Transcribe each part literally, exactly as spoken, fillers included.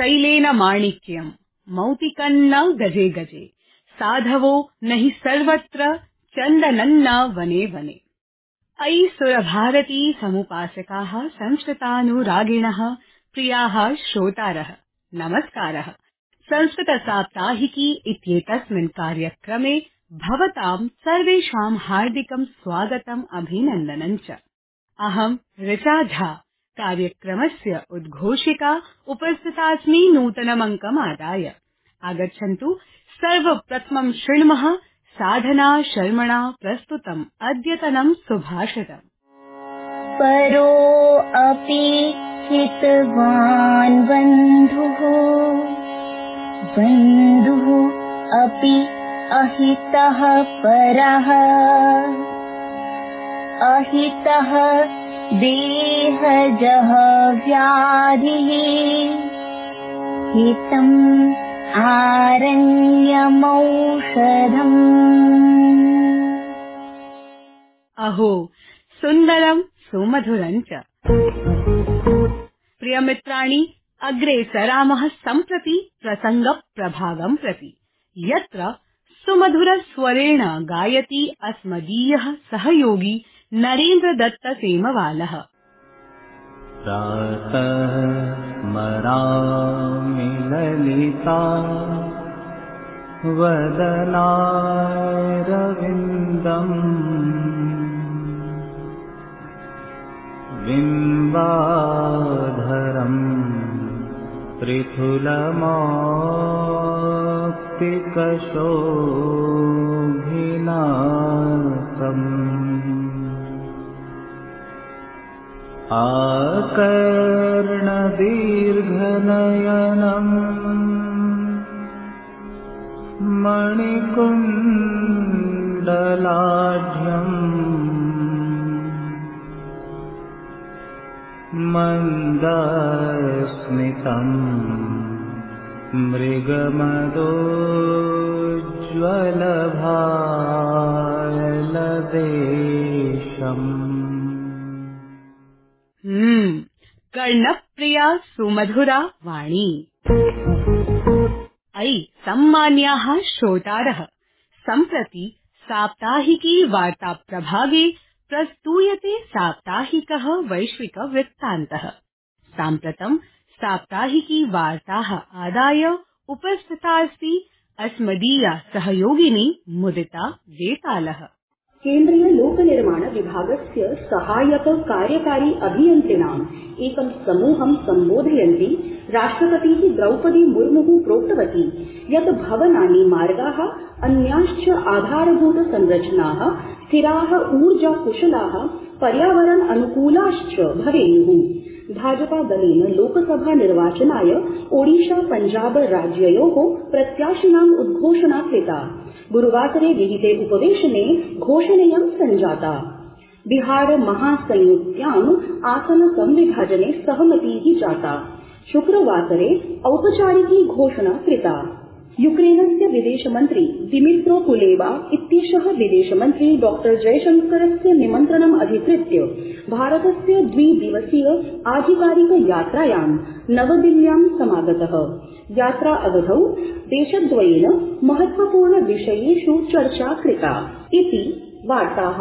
शैलेन माणिक्यम् मौक्तिकन्न गजे गजे साधवो न हि सर्वत्र चन्दनन्न वने वने। अयि सुरभारती समुपासकाः संस्कृतानुरागिणः प्रियाः श्रोतारः नमस्कारः। संस्कृत साप्ताहिकी इत्येतस्मिन् कार्यक्रमे भवतां सर्वेषां हार्दिकं स्वागतम् अभिनन्दनं च। अहं ऋचा झा कार्यक्रमस्य उद्घोषिका उपस्थितास्मि नूतनमङ्कमादाय। आगच्छन्तु सर्वप्रथमं शृण्मः साधना शर्मणा प्रस्तुतम् अद्यतनं सुभाषितम्। परो अपि हितवान् बन्धुः बन्धुः अपि अहितः परः अहितः देहजः व्याधिः हितम् आरण्यमौषधम्। अहो सुन्दरं सुमधुरं च। प्रियमित्राणि, अग्रे सरामः सम्प्रति प्रसङ्गप्रभागं प्रति, यत्र सुमधुरस्वरेण गायति अस्मदीयः सहयोगी नरेन्द्र दत्त सेमवालः। प्रातः स्मरामि ललिता वदनारविन्दम् बिम्बाधरम् त्रिथुलमौक्तिकशोभिनाकम् आकर्णदीर्घनयनम् मणिकुण्डलाढ्यम् मन्दस्मितम् मृगमदोज्ज्वलभालदेशम्। हम्म कर्णप्रिया सुमधुरा वाणी। अयि सम्मान्याः श्रोतारः, सम्प्रति साप्ताहिकी वार्ता प्रभागे प्रस्तूयते साप्ताहिकः वैश्विक वृत्तान्तः। साम्प्रतं साप्ताहिकी वार्ताः आदाय उपस्थिता अस्ति अस्मदीया सहयोगिनी मुदिता वेतालः। केन्द्रीय लोकनिर्माण विभागस्य सहायक कार्यकारी अभियन्त्रिणाम् एकं समूहं सम्बोधयन्ती राष्ट्रपतिः द्रौपदी मुर्मुः प्रोक्तवती यत् भवनानि, मार्गाः, अन्याश्च आधारभूत संरचनाः स्थिराः, ऊर्जा कुशलाः, पर्यावरण अनुकूलाश्च भवेयुः। भाजपा दलेन लोकसभा निर्वाचनाय ओडिशा पंजाब राज्ययोः प्रत्याशिनाम् उद्घोषणा कृता। गुरुवासरे विहिते उपवेशने घोषणेयं सञ्जाता। बिहार महासंयुत्याम् आसन संविभाजने सहमतिः जाता। शुक्रवासरे औपचारिकी घोषणा कृता। यूक्रेनस्य विदेशमन्त्री दिमित्रो कुलेबा इत्येषः विदेशमन्त्री डॉक्टर जयशंकरस्य निमन्त्रणम् अधिकृत्य भारतस्य द्विदिवसीय आधिकारिक यात्रायां नवदिल्ल्यां समागतः। यात्रा अवधौ देशद्वयेन महत्वपूर्ण विषयेषु चर्चा कृता इति वार्ताः।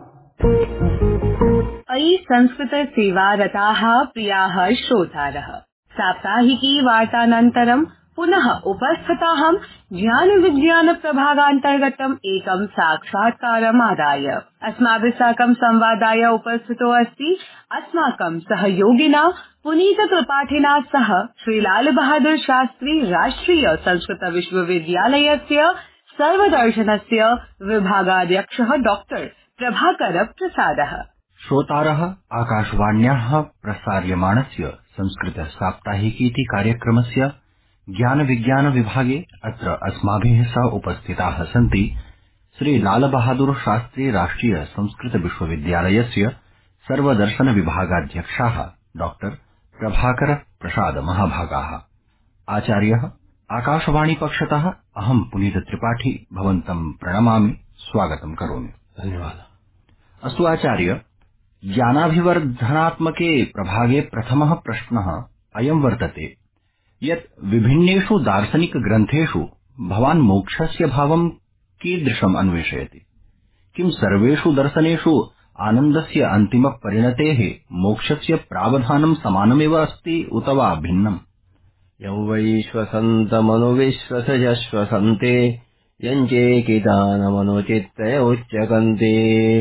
अयि संस्कृत सेवारताः प्रियाः श्रोतारः, साप्ताहिकी वार्तानन्तरं पुनः उपस्थिताहं ज्ञान विज्ञान प्रभागान्तर्गतम् एकं साक्षात्कारम् आदाय। अस्माभिः साकं संवादाय उपस्थितो अस्ति अस्माकं सहयोगिना पुनीत त्रिपाठिना सह श्रीलाल बहादुर शास्त्री राष्ट्रिय संस्कृत विश्वविद्यालयस्य सर्वदर्शनस्य विभागाध्यक्षः डॉक्टर प्रभाकर प्रसादः। श्रोतारः, आकाशवाण्याः प्रसार्यमाणस्य संस्कृत साप्ताहिकीति कार्यक्रमस्य ज्ञान विज्ञान विभागे अत्र अस्माभिः सह उपस्थिताः सन्ति श्री लाल बहादुर शास्त्री राष्ट्रिय संस्कृत विश्वविद्यालयस्य सर्वदर्शन विभागाध्यक्षाः डॉक्टर प्रभाकर प्रसाद महाभागाः। आचार्यः, आकाशवाणी पक्षतः अहं पुनीत त्रिपाठी भवन्तं प्रणमामि, स्वागतं करोमि। धन्यवादः। अस्तु आचार्य, ज्ञानाभिवर्धनात्मके प्रभागे प्रथमः प्रश्नः अयं वर्तते यत् विभिन्नेषु दार्शनिक ग्रन्थेषु भवान् मोक्षस्य भावं कीदृशम् अन्वेषयति? किं सर्वेषु दर्शनेषु आनन्दस्य अन्तिम परिणतेः मोक्षस्य प्रावधानं समानमेव अस्ति उत वा भिन्नम्? यं वैश्वसन्तमनुविश्वसयश्वसन्ते यञ्चेकितानमनुचित्तय उच्चकन्ते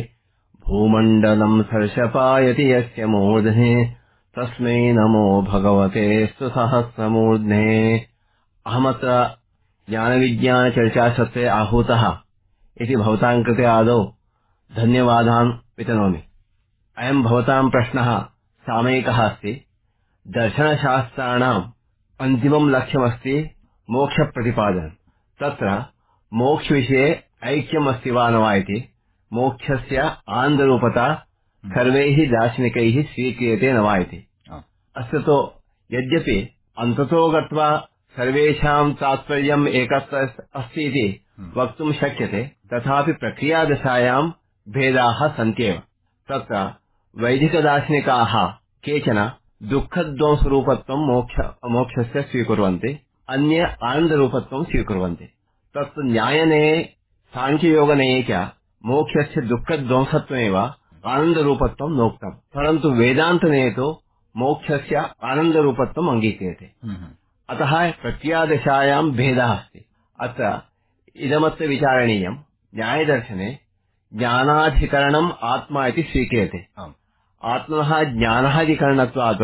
भूमण्डलं सर्षपायति यस्य मूर्ध्ने तस्मै नमो भगवते सहस्रमूर्ध्ने। अहमत्र ज्ञानविज्ञानचर्चासत्रे आहूतः इति भवतां कृते आदौ धन्यवादान् वितनोमि। अयं भवतां प्रश्नः सामयिकः अस्ति। दर्शनशास्त्राणाम् अन्तिमं लक्ष्यमस्ति मोक्षप्रतिपादनम्। तत्र मोक्षविषये ऐक्यमस्ति वा न वा इति। मोक्षस्य आनन्दरूपता सर्वैः दार्शनिकैः स्वीक्रियते न वा इति। अस्य तु यद्यपि अन्ततो गत्वा सर्वेषां तात्पर्यम् एकत्र अस्ति इति वक्तुं शक्यते, तथापि प्रक्रियादशायां भेदाः सन्त्येव। तत्र वैदिकदार्शनिकाः केचन दुःखध्वंसरूपत्वं मोक्ष मोक्षस्य स्वीकुर्वन्ति, अन्ये आनन्दरूपत्वं स्वीकुर्वन्ति। तत्र न्यायनये साङ्ख्ययोगनये च मोक्षस्य दुःखध्वंसत्वमेव आनन्दरूपत्वं नोक्तम्, परन्तु वेदान्तनये तु मोक्षस्य आनन्दरूपत्वम् अङ्गीक्रियते। अतः प्रक्रियादशायां भेदः अस्ति। अत्र इदमत्र विचारणीयम्। न्यायदर्शने ज्ञानाधिकरणम् आत्मा इति स्वीक्रियते। आत्मनः ज्ञानाधिकरणत्वात्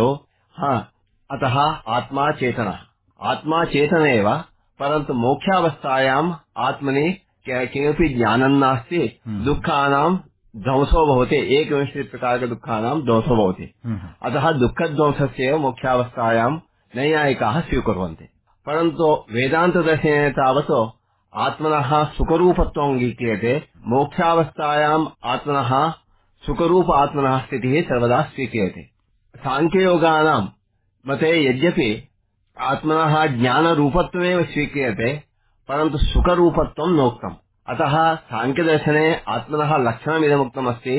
अतः आत्मा चेतनः। आत्मा चेतन एव, परन्तु मोक्षावस्थायाम् आत्मनि किमपि ज्ञानं नास्ति। दुःखानां ध्वंसो भवति, एकविंशतिप्रकारकदुःखानां ध्वंसो भवति। अतः दुःखध्वंसस्य मोक्षावस्थायां नैयायिकाः स्वीकुर्वन्ति। परन्तु वेदान्तदर्शने तावत् आत्मनः सुखरूपत्वम् अङ्गीक्रियते। मोक्षावस्थायाम् आत्मनः सुखरूप आत्मनः स्थितिः सर्वदा स्वीक्रियते। साङ्ख्ययोगानां मते यद्यपि आत्मनः ज्ञानरूपत्वमेव स्वीक्रियते, परन्तु सुखरूपत्वं नोक्तम्। अतः साङ्ख्यदर्शने आत्मनः लक्षणमिदमुक्तमस्ति,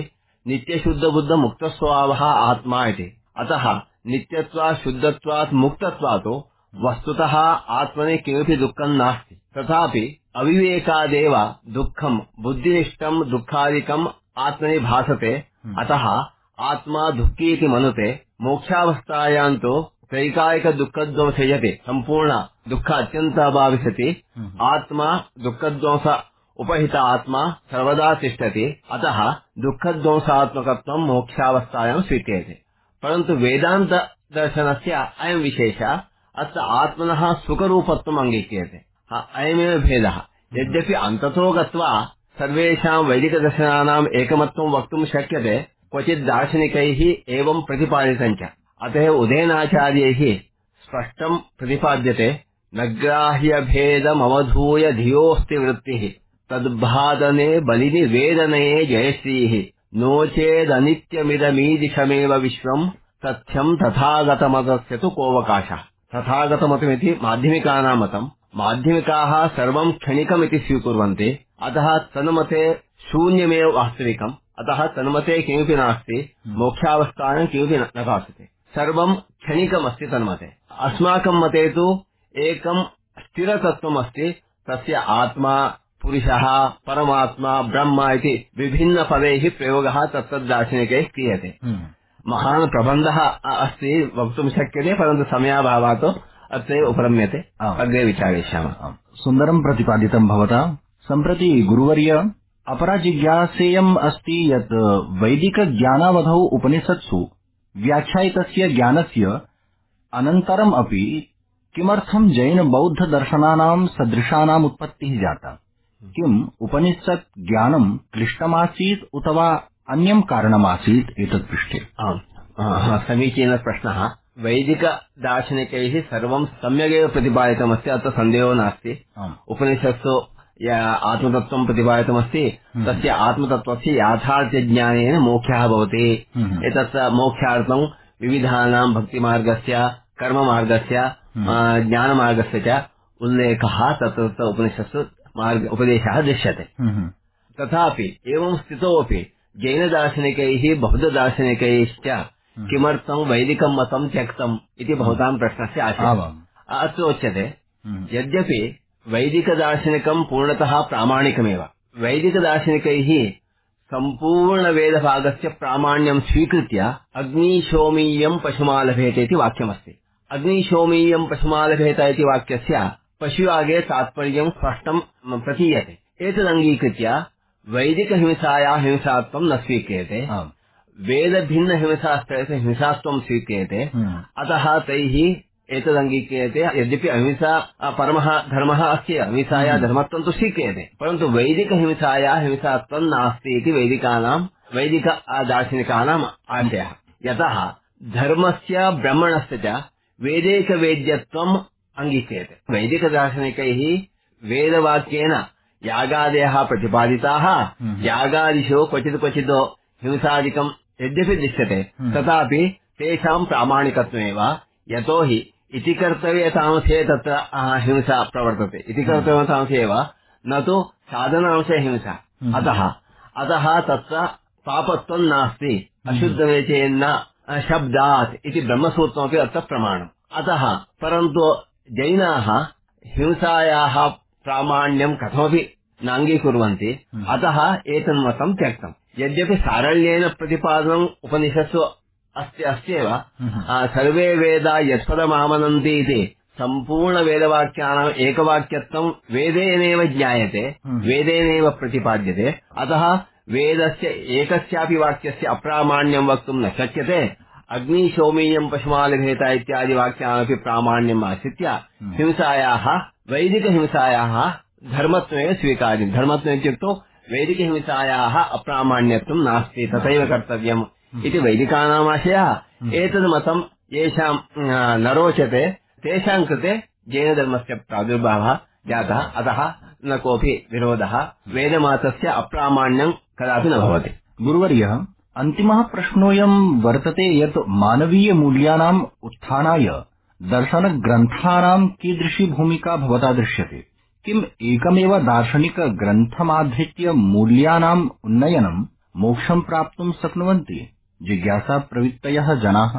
नित्यशुद्धबुद्धमुक्तस्वभावः आत्मा इति। अतः नित्यत्वात् शुद्धत्वात् मुक्तत्वात् वस्तुतः आत्मनि किमपि दुःखं नास्ति। तथापि अविवेकादेव दुःखं बुद्धिनिष्ठं दुःखादिकम् आत्मनि भासते। अतः आत्मा दुःखी इति मनुते। मोक्षावस्थायां तु त्रैकालिकदुःखध्वंसयति, सम्पूर्ण दुःख अत्यन्तभावि सति आत्मा दुःखध्वंस उपहित आत्मा सर्वदा तिष्ठति। अतः दुःखध्वंसात्मकत्वं मोक्षावस्थायां स्वीक्रियते। परन्तु वेदान्त दर्शनस्य अयं विशेषः, अत्र आत्मनः सुखरूपत्वम् अङ्गीक्रियते। अयमेव भेदः। यद्यपि अन्ततो गत्वा सर्वेषां वैदिकदर्शनानाम् एकमत्वं वक्तुं शक्यते, क्वचित् दार्शनिकैः एवं प्रतिपादितं च। अतः उदयनाचार्यैः स्पष्टं प्रतिपाद्यते, न ग्राह्यभेदमवधूय धियोऽस्ति वृत्तिः तद्भादने बलिनि वेदनये जयश्रीः नो चेदनित्यमिदमीदिशमेव विश्वं तथ्यं तथागतमतस्य तु कोऽवकाशः। तथागतमतमिति माध्यमिकानां मतम्। माध्यमिकाः सर्वं क्षणिकमिति स्वीकुर्वन्ति। अतः तन्मते शून्यमेव वास्तविकम्। अतः तन्मते किमपि नास्ति, मोक्षावस्थायां किमपि न भासते, सर्वं क्षणिकमस्ति तन्मते। अस्माकं मते तु एकं स्थिरतत्त्वमस्ति, तस्य आत्मा पुरुषः परमात्मा ब्रह्म इति विभिन्नपदैः प्रयोगः तत्तद्दार्शनिकैः क्रियते। महान् प्रबन्धः अस्ति, वक्तुं शक्यते, परन्तु समयाभावात् अत्रैव उपरम्यते। अग्रे विचारयिष्यामः। सुन्दरं प्रतिपादितं भवता। सम्प्रति गुरुवर्य अपरा जिज्ञासेयम् अस्ति यत् वैदिकज्ञानावधौ उपनिषत्सु व्याख्यायितस्य ज्ञानस्य अनन्तरम् अपि किमर्थं जैनबौद्धदर्शनानां सदृशानाम् उत्पत्तिः जाता? किम् उपनिषत् ज्ञानं क्लिष्टमासीत् उत वा अन्यं कारणमासीत् एतत् पृष्ठे? समीचीनः प्रश्नः। वैदिकदार्शनिकैः सर्वं सम्यगेव प्रतिपादितमस्ति, अत्र सन्देहो नास्ति। उपनिषत्सु आत्मतत्त्वं प्रतिपादितमस्ति, तस्य आत्मतत्त्वस्य याथार्थ्यज्ञानेन मोक्षः भवति। एतस्य मोक्षार्थं विविधानां भक्तिमार्गस्य कर्ममार्गस्य ज्ञानमार्गस्य च उल्लेखः तत्र उपनिषत्सु मार्ग उपदेशः दृश्यते। तथापि एवं स्थितोऽपि जैनदार्शनिकैः बौद्धदार्शनिकैश्च किमर्थं वैदिकं मतं त्यक्तम् इति भवतां प्रश्नस्य आशयः। अत्रोच्यते यद्यपि वैदिकदार्शनिकं पूर्णतः प्रामाणिकमेव वैदिकदार्शनिकैः सम्पूर्णवेदभागस्य प्रामाण्यं स्वीकृत्य अग्निशोमीयं पशुमालभेत इति वाक्यमस्ति। अग्निशोमीयं पशुमालभेत इति वाक्यस्य पशुयागे तात्पर्यं स्पष्टं प्रतीयते। एतदङ्गीकृत्य वैदिकहिंसायाः हिंसात्वं न स्वीक्रियते, वेदभिन्नहिंसास्त्रस्य हिंसात्वं स्वीक्रियते। अतः तैः एतदङ्गीक्रियते। यद्यपि अहिंसा परमः धर्मः अस्ति, अहिंसायाः धर्मत्वं तु स्वीक्रियते, परन्तु वैदिकहिंसायाः हिंसात्वं नास्ति इति वैदिकानां वैदिक दार्शनिकानाम् आशयः। यतः धर्मस्य ब्रह्मणस्य च वेदैकवेद्यत्वम् अङ्गीक्रियते। वैदिकदार्शनिकैः वेदवाक्येन यागादयः प्रतिपादिताः, यागादिषु क्वचित् क्वचित् हिंसादिकं यद्यपि दृश्यते तथापि तेषां प्रामाणिकत्वमेव। यतोहि इति कर्तव्यतांसे तत्र हिंसा प्रवर्तते, इति कर्तव्यतांसे एव, न तु साधनांशे हिंसा। अतः अतः तत्र पापत्वं नास्ति, अशुद्धवेचेन्न शब्दात् इति ब्रह्मसूत्रमपि अत्र प्रमाणम्। अतः परन्तु जैनाः हिंसायाः प्रामाण्यं कथमपि नाङ्गीकुर्वन्ति, अतः एतन्मतं त्यक्तम्। यद्यपि सारल्येन प्रतिपादनम् उपनिषत्सु अस्ति अस्त्येव, सर्वे वेदा यत्पदमामनन्ति इति सम्पूर्णवेदवाक्यानाम् एकवाक्यत्वं वेदेनैव ज्ञायते, वेदेनैव प्रतिपाद्यते। अतः वेदस्य एकस्यापि वाक्यस्य अप्रामाण्यं वक्तुं न शक्यते। अग्निशोमीयं पशुमालभेत इत्यादि वाक्यानपि प्रामाण्यम् आश्रित्य हिंसायाः वैदिकहिंसायाः धर्मत्वेन स्वीकार्यं। धर्मत्वम् इत्युक्तौ वैदिकहिंसायाः अप्रामाण्यत्वं नास्ति, तथैव कर्तव्यम् इति वैदिकानाम् आशयः। एतद् येषां न रोचते तेषां कृते जैनधर्मस्य प्रादुर्भावः जातः। अतः न कोऽपि विरोधः, वेदमातस्य अप्रामाण्यं कदापि न भवति। गुरुवर्यः, अन्तिमः प्रश्नोऽयं वर्तते यत् मानवीयमूल्यानाम् उत्थानाय दर्शनग्रन्थानां कीदृशी भूमिका भवता दृश्यते? किम् एकमेव दार्शनिकग्रन्थमाधृत्य मूल्यानाम् उन्नयनं मोक्षं प्राप्तुं शक्नुवन्ति? जिज्ञासा प्रवृत्तयः जनाः।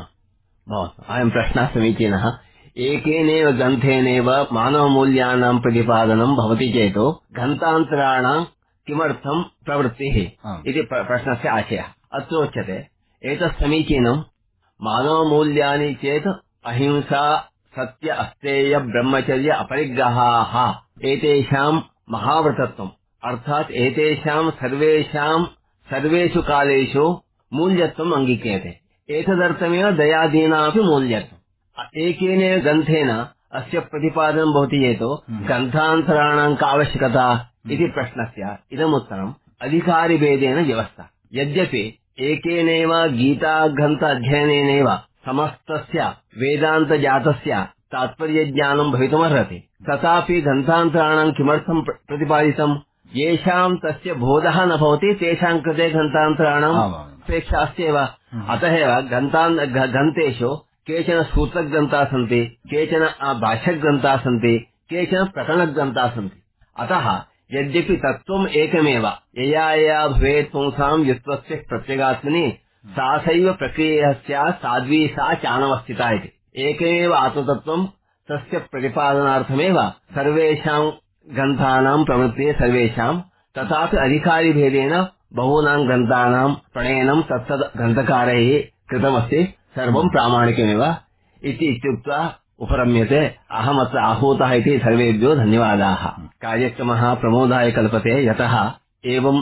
अयं प्रश्नः समीचीनः। एकेनैव ग्रन्थेनैव मानवमूल्यानां प्रतिपादनं भवति चेत् ग्रन्थान्तराणां किमर्थं प्रवृत्तिः इति प्रश्नस्य आशयः। अत्रोच्यते एतत् समीचीनं। मानवमूल्यानि चेत् अहिंसा, सत्य, अस्तेय, ब्रह्मचर्य, अपरिग्रहाः एतेषां महाव्रतत्वम्, अर्थात् एतेषां सर्वेषां सर्वेषु कालेषु मूल्यत्वम् अङ्गीक्रियते। एतदर्थमेव दयादीनामपि मूल्यत्वम्। एकेनैव ग्रन्थेन अस्य प्रतिपादनं भवति चेत् ग्रन्थान्तराणां का आवश्यकता इति प्रश्नस्य इदमुत्तरम् अधिकारिभेदेन व्यवस्था। यद्यपि एकेनैव गीताग्रन्थ अध्ययनेनैव समस्तस्य वेदान्तजातस्य तात्पर्यज्ञानं भवितुमर्हति, तथापि ग्रन्थान्तराणां किमर्थं प्रतिपादितम्? येषां तस्य बोधः न भवति तेषां कृते ग्रन्थान्तराणाम् अपेक्षा अस्त्येव। अतः एव ग्रन्थान् ग्रन्थेषु केचन सूत्रग्रन्थाः सन्ति, केचन भाष्यग्रन्थाः सन्ति, केचन प्रकरणग्रन्थाः सन्ति। अतः यद्यपि तत्त्वम् एकमेव, यया यया भवेत् पुंसां युत्वस्य प्रत्यगात्मनि सा सैव प्रक्रिया स्यात् साध्वी सा चानवस्थिता इति। एकमेव आत्मतत्त्वं, तस्य प्रतिपादनार्थमेव सर्वेषां ग्रन्थानां प्रवृत्तिः सर्वेषां, तथापि अधिकारिभेदेन बहूनां ग्रन्थानां प्रणयनं तत्तद् ग्रन्थकारैः कृतमस्ति। सर्वं प्रामाणिकमेव इति इत्युक्त्वा उपरम्यते। अहमत्र आहूतः इति सर्वेभ्यो धन्यवादाः। कार्यक्रमः प्रमोदाय कल्पते, यतः एवं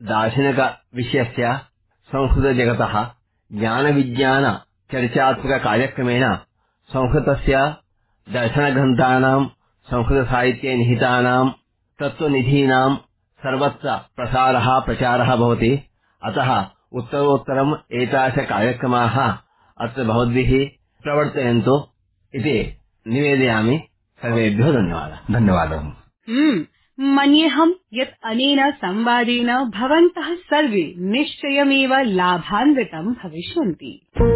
दार्शनिकविषयस्य संस्कृतजगतः ज्ञानविज्ञान चर्चात्मककार्यक्रमेण संस्कृतस्य दर्शनग्रन्थानां, संस्कृतसाहित्ये निहितानां तत्त्वनिधीनां सर्वत्र प्रसारः प्रचारः भवति। अतः उत्तरोत्तरम् एतादृश कार्यक्रमाः अत्र भवद्भिः प्रवर्तयन्तु इति निवेदयामि। सर्वेभ्यो धन्यवादः। धन्यवादः। मन्येऽहं यत् अनेन संवादेन भवन्तः सर्वे निश्चयमेव लाभान्वितं भविष्यन्ति।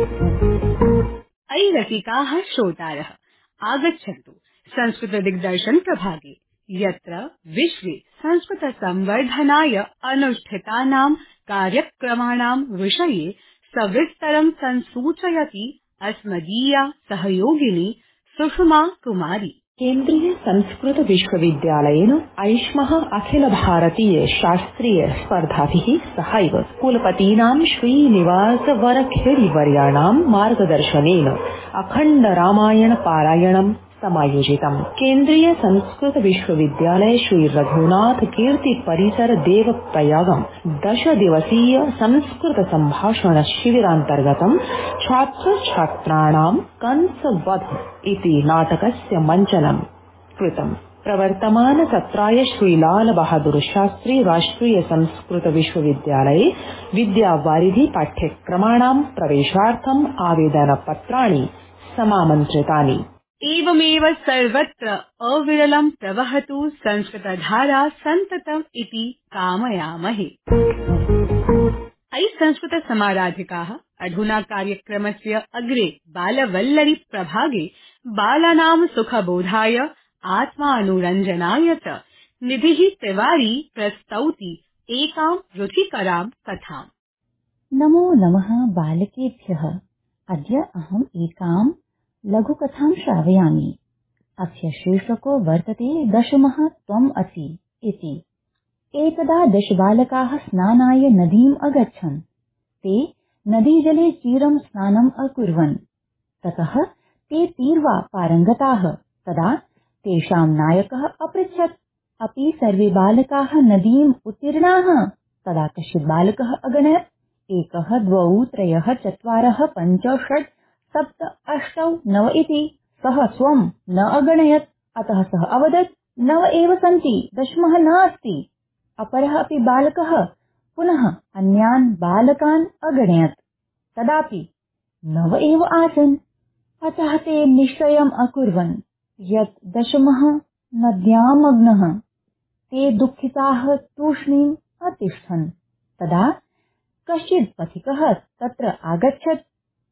अयि रसिकाः श्रोतारः, आगच्छन्तु संस्कृत दिग्दर्शन प्रभागे, यत्र विश्वे संस्कृत संवर्धनाय अनुष्ठितानां कार्यक्रमाणां विषये सविस्तरं संसूचयति अस्मदीया सहयोगिनी सुषमा कुमारी। केन्द्रीय संस्कृत विश्वविद्यालयेन ऐष्मः अखिल भारतीय शास्त्रीय स्पर्धाभिः सहैव कुलपतीनां श्रीनिवास वरखेड़ी वर्याणां मार्गदर्शनेन अखण्ड रामायण पारायणं समायोजितम्। केन्द्रीय संस्कृत विश्वविद्यालय श्री रघुनाथ कीर्ति परिसर देव प्रयागं दश दिवसीय संस्कृत संभाषण शिविरान्तर्गतं छात्र छात्राणां कंसवध इति नाटकस्य मञ्चनं कृतम्। प्रवर्तमान सत्राय श्री लाल बहादुर शास्त्री राष्ट्रीय संस्कृत विश्वविद्यालये विद्यावारिधि पाठ्यक्रमाणां प्रवेशार्थम् आवेदन पत्राणि समामन्त्रितानि। एवमेव सर्वत्र अविरलं प्रवहतु संस्कृतधारा सन्ततम् इति कामयामहे। अयि संस्कृत समाराधिकाः अधुना कार्यक्रमस्य अग्रे बालवल्लरी प्रभागे बालानां सुखबोधाय आत्मानुरञ्जनाय च निधिः तिवारी प्रस्तौति एकां रुचिकरां कथाम्। नमो नमः बालकेभ्यः। अद्य अहम् एकां लघुकथां श्रावयामि। अस्य शीर्षको वर्तते दशमः त्वम् असि इति। एकदा दश बालकाः स्नानाय नदीम् अगच्छन्। ते नदीजले चिरं स्नानम् अकुर्वन्। ततः ते तीर्वा पारङ्गताः। तदा तेषां नायकः अपृच्छत्, अपि सर्वे बालकाः नदीम् उत्तीर्णाः? तदा कश्चित् बालकः अगणयत्, एकः द्वौ त्रयः चत्वारः पञ्च षट् सप्त अष्टौ नव इति। सः स्वं न अगणयत्, अतः सः अवदत्, नव एव सन्ति, दशमः नास्ति। अपरः अपि बालकः पुनः अन्यान् बालकान् अगणयत्, तदापि नव एव आसन्। अतः ते निश्चयम् अकुर्वन् यत् दशमः नद्यामग्नः। ते दुःखिताः तूष्णीम् अतिष्ठन्। तदा कश्चित् पथिकः तत्र आगच्छत्।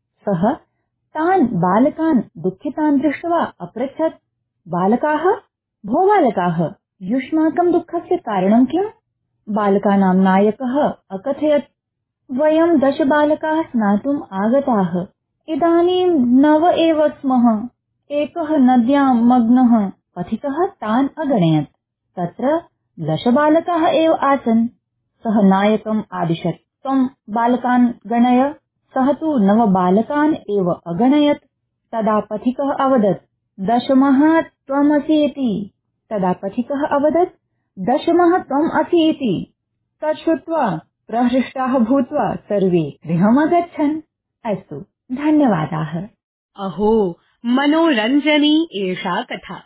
सः तान् बालकान् दुःखितान् दृष्ट्वा अपृच्छत्, बालकाः, भो बालकाः, युष्माकं दुःखस्य कारणं किम्? बालकानां नायकः अकथयत्, वयं दश बालकाः स्नातुम् आगताः। इदानीं नव एव स्मः। एकः नद्यां मग्नः। पथिकः तान् अगणयत्। तत्र दश बालकाः एव आसन्। सः नायकम् आदिशत्, त्वं बालकान् गणय। सः तु नव बालकान् एव अगणयत्। तदा पथिकः अवदत्, दशमः त्वमसि इति। तदा पथिकः अवदत्, दशमः त्वम् असि इति। तत् श्रुत्वा प्रहृष्टाः भूत्वा सर्वे गृहमगच्छन्। अस्तु, धन्यवादाः। अहो, मनोरञ्जनी एषा कथा।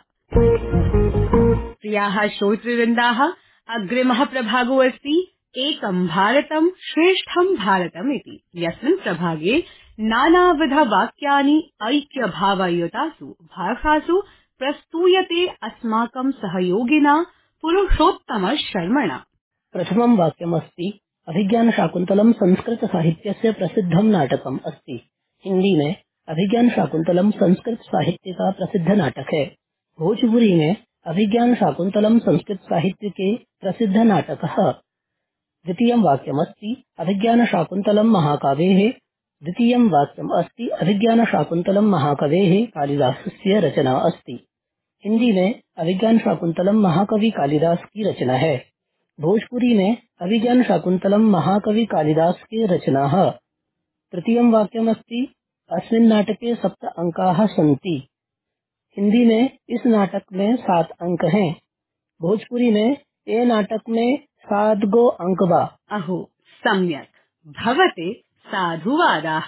प्रियाः श्रोतृवृन्दाः, अग्रिमः प्रभागो अस्ति एकं भारतं श्रेष्ठं भारतम् इति, यस्मिन् प्रभागे नानाविध वाक्यानि ऐक्यभावयुतासु भाषासु प्रस्तूयते अस्माकं सहयोगिना पुरुषोत्तम शर्मणा। प्रथमं वाक्यमस्ति, अभिज्ञान शाकुन्तलम संस्कृत साहित्यस्य प्रसिद्धं नाटकम् अस्ति। हिंदी में अभिज्ञान शाकुन्तलम संस्कृत साहित्य का प्रसिद्ध नाटक है। भोजपुरी में अभिज्ञान शाकुन्तलम संस्कृत साहित्य के प्रसिद्ध नाटक है। द्वितीयं वाक्यमस्ति, अभिज्ञान शाकुन्तलम महाकाव्येः। द्वितीयं वाक्यम् अस्ति, अभिज्ञान शाकुन्तलम महाकवेः कालिदासस्य रचना अस्ति। हिंदी में अभिज्ञान शाकुन्तलम महाकवि कालिदास की रचना है। भोजपुरी में अभिज्ञान शाकुन्तलम महाकवि कालिदास की रचना है। तृतीयं वाक्यमस्ति, अस्मिन् नाटके सप्त अंकाः सन्ति। हिंदी में इस नाटक में सात अंक हैं। भोजपुरी में ये नाटक में सात गो अंक बा। अहो, सम्यक् भवते साधुवादाः।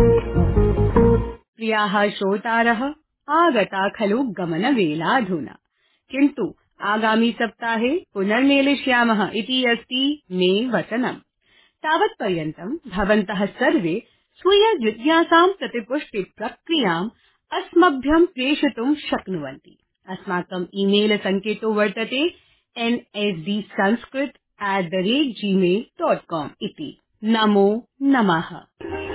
प्रियाः श्रोतारः, आगता खलु गमनवेलाधुना, किन्तु आगामी सप्ताहे पुनर्मेलिष्यामः इति अस्ति मे वचनम्। तावत्पर्यन्तं भवन्तः सर्वे स्वीय जिज्ञासां प्रतिपुष्टि प्रक्रियाम् अस्मभ्यं प्रेषयितुं शक्नुवन्ति। अस्माकं ईमेल सङ्केतो वर्तते N S D Sanskrit at the rate Gmail dot com इति। नमो नमः।